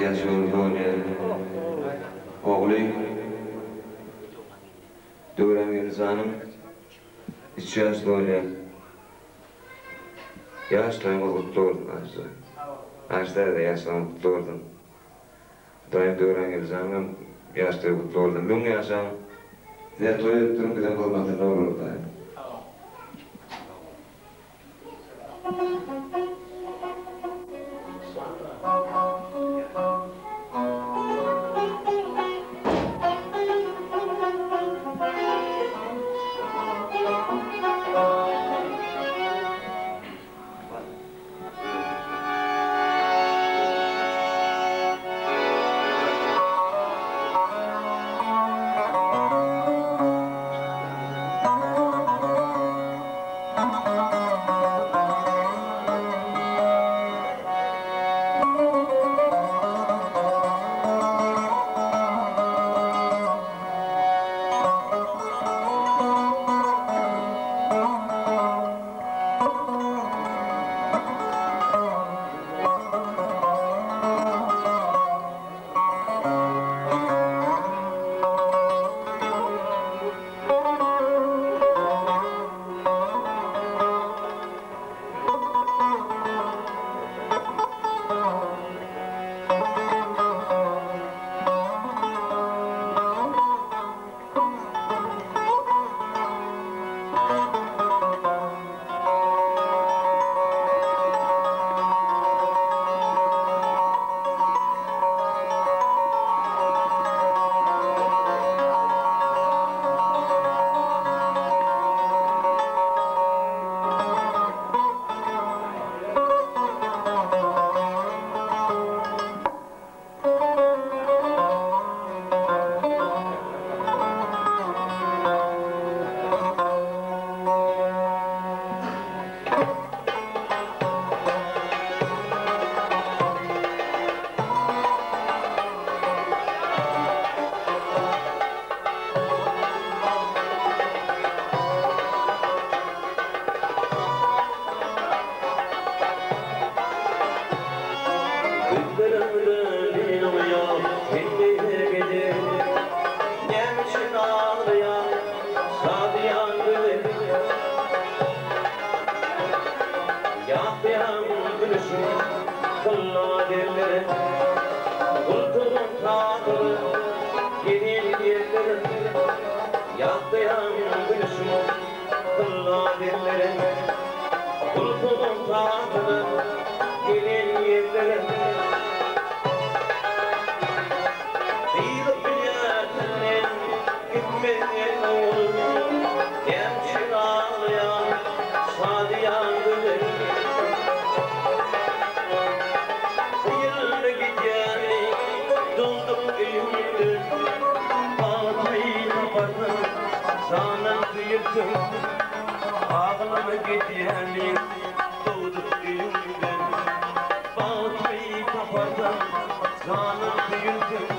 yaşurduğunu oğlu Dövrem Yıldızan'ın 3 yaş böyle yaşlarına kutlu oldum aslında. Ağaçlarda yaşlarına kutlu oldum. Dövrem Yıldızan'ın yaşları kutlu oldum. Bunun yaşam size toy durum güzel olmasın ne olur da. Ağlama gidelim, doğduk düğünden. Bağlayı kapadan, zanım düğünden.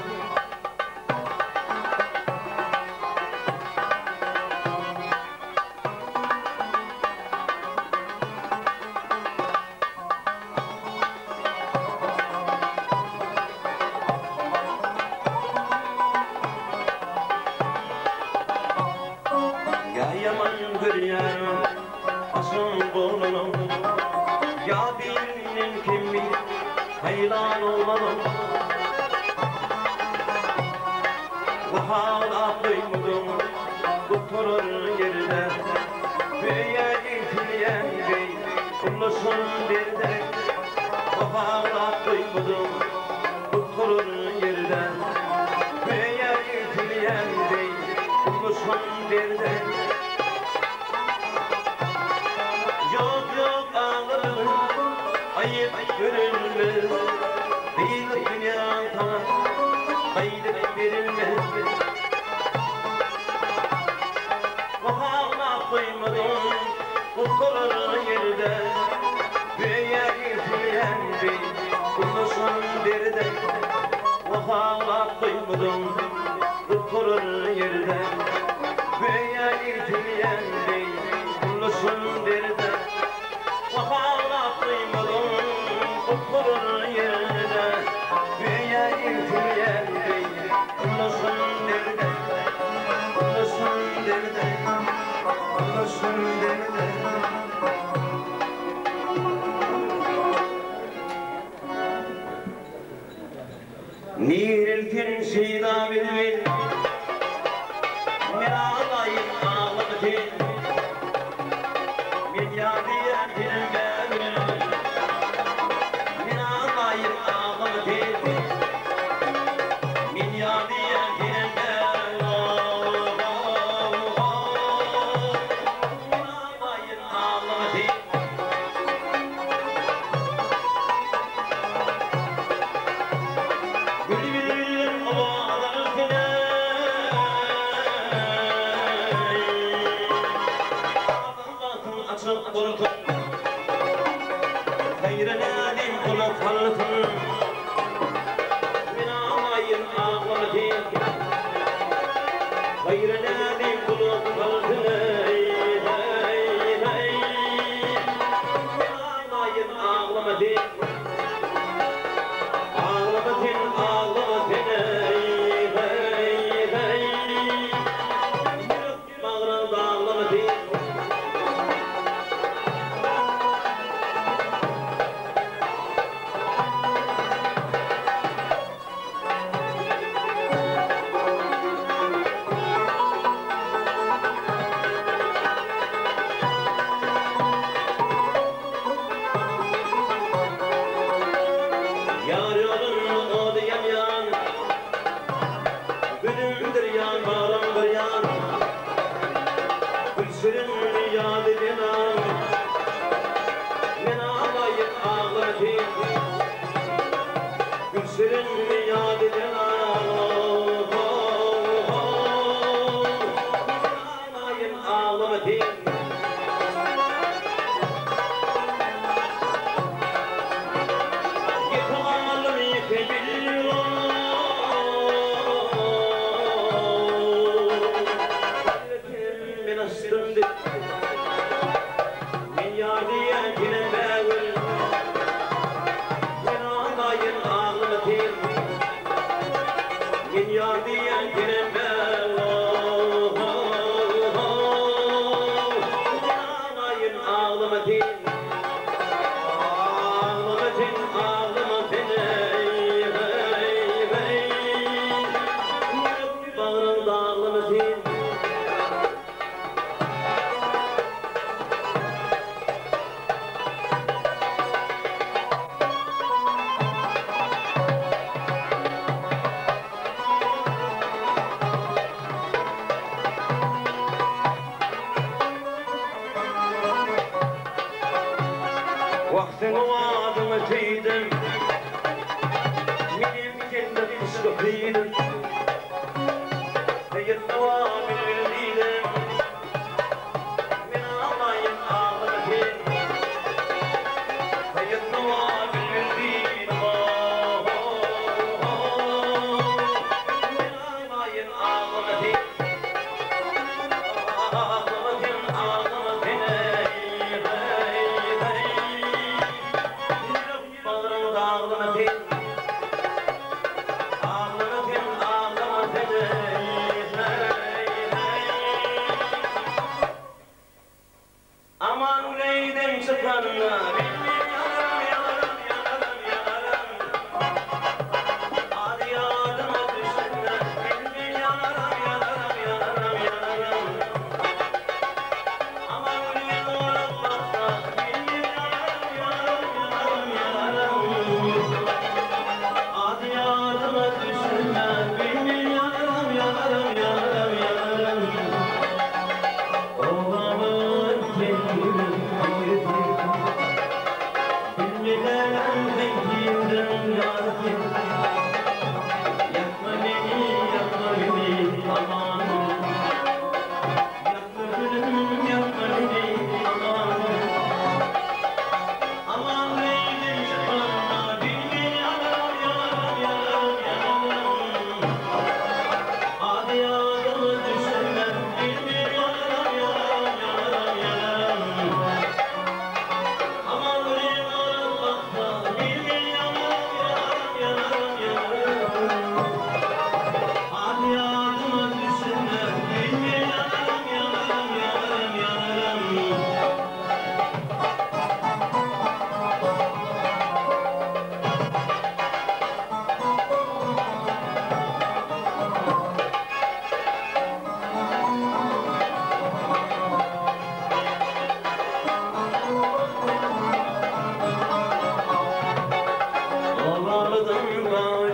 Hayran olmadım, bu hala duymadım, bu torun yerine. Büyüye gitmeyen bey, ulusun birde. Bu hala duymadım, bu torun yerine. Büyüye gitmeyen bey, ulusun birde. Yok yok ağlarım, ayıp görülmez. Bir dünyada hayret verilmez. Bu hala duymadım, bu torun yerde. Büyüye gitmeyen bey, ulusun birde. Bu hala duymadım, bu torun yerde. Büyüye gitmeyen bey, ulusun birde. Bu hala duymadım, bu torun yerde. Büyüye Nireltin sida bilbil min ağlayın ağlamatın min yadiyetin gavil min ağlayın ağlamatın min yadiyetin gavil min ağlayın ağlamatın Vaktin vaadını teydim Minim kendim kısıklıydım Teyitne vaadını verdiydim Min ağlayın ağlatın Teyitne vaadını verdiydim Min ağlayın ağlatın Aman neyden çıkanlar hadi yardıma düşsünler aman neyden olmazsa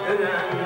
gören